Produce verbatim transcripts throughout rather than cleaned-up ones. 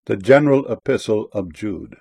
The General Epistle of Jude.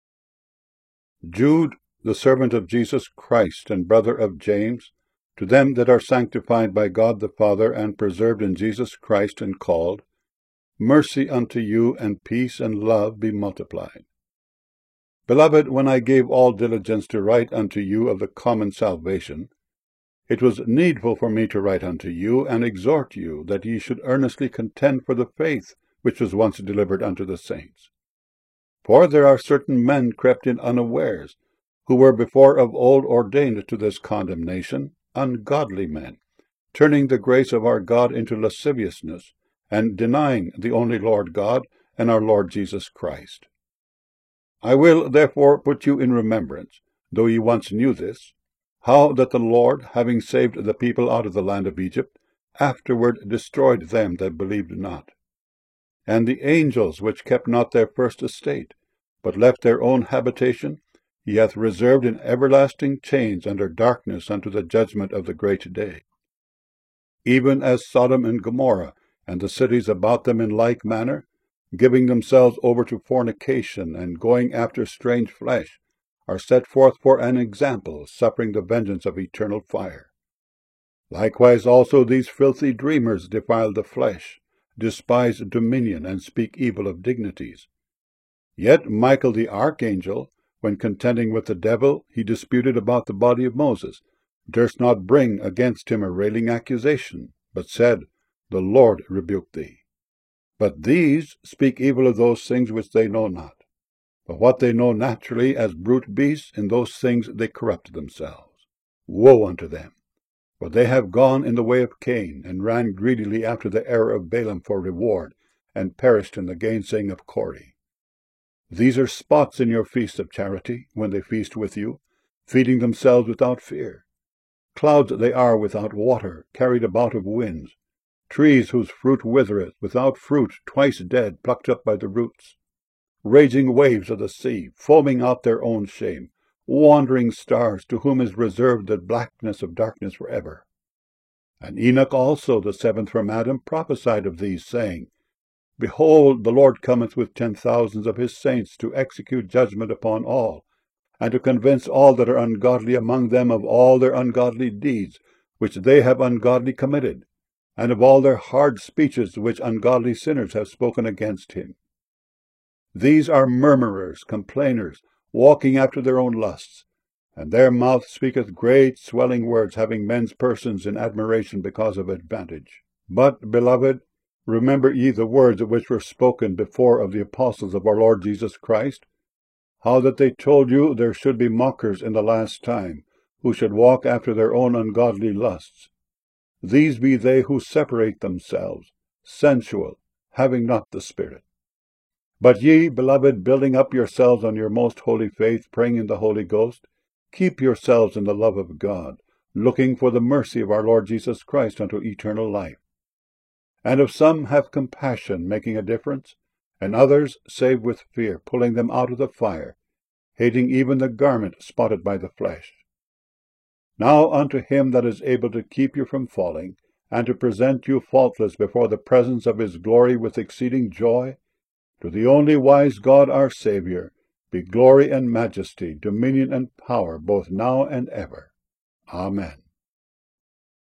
Jude, the servant of Jesus Christ and brother of James, to them that are sanctified by God the Father and preserved in Jesus Christ and called, mercy unto you and peace and love be multiplied. Beloved, when I gave all diligence to write unto you of the common salvation, it was needful for me to write unto you and exhort you that ye should earnestly contend for the faith which was once delivered unto the saints. For there are certain men crept in unawares, who were before of old ordained to this condemnation, ungodly men, turning the grace of our God into lasciviousness, and denying the only Lord God and our Lord Jesus Christ. I will therefore put you in remembrance, though ye once knew this, how that the Lord, having saved the people out of the land of Egypt, afterward destroyed them that believed not. And the angels which kept not their first estate, but left their own habitation, he hath reserved in everlasting chains under darkness unto the judgment of the great day. Even as Sodom and Gomorrah, and the cities about them in like manner, giving themselves over to fornication, and going after strange flesh, are set forth for an example, suffering the vengeance of eternal fire. Likewise also these filthy dreamers defile the flesh, despise dominion, and speak evil of dignities. Yet Michael the archangel, when contending with the devil, he disputed about the body of Moses, durst not bring against him a railing accusation, but said, The Lord rebuke thee. But these speak evil of those things which they know not. But what they know naturally as brute beasts, in those things they corrupt themselves. Woe unto them! For they have gone in the way of Cain, and ran greedily after the error of Balaam for reward, and perished in the gainsaying of Kore. These are spots in your feast of charity, when they feast with you, feeding themselves without fear. Clouds they are without water, carried about of winds, trees whose fruit withereth, without fruit, twice dead, plucked up by the roots. Raging waves of the sea, foaming out their own shame, wandering stars, to whom is reserved the blackness of darkness forever. And Enoch also, the seventh from Adam, prophesied of these, saying, Behold, the Lord cometh with ten thousands of his saints to execute judgment upon all, and to convince all that are ungodly among them of all their ungodly deeds, which they have ungodly committed, and of all their hard speeches which ungodly sinners have spoken against him. These are murmurers, complainers, walking after their own lusts, and their mouth speaketh great swelling words, having men's persons in admiration because of advantage. But, beloved, remember ye the words which were spoken before of the apostles of our Lord Jesus Christ, how that they told you there should be mockers in the last time, who should walk after their own ungodly lusts. These be they who separate themselves, sensual, having not the Spirit. But ye, beloved, building up yourselves on your most holy faith, praying in the Holy Ghost, keep yourselves in the love of God, looking for the mercy of our Lord Jesus Christ unto eternal life. And of some have compassion, making a difference, and others save with fear, pulling them out of the fire, hating even the garment spotted by the flesh. Now unto him that is able to keep you from falling, and to present you faultless before the presence of his glory with exceeding joy, to the only wise God our Saviour, be glory and majesty, dominion and power, both now and ever. Amen.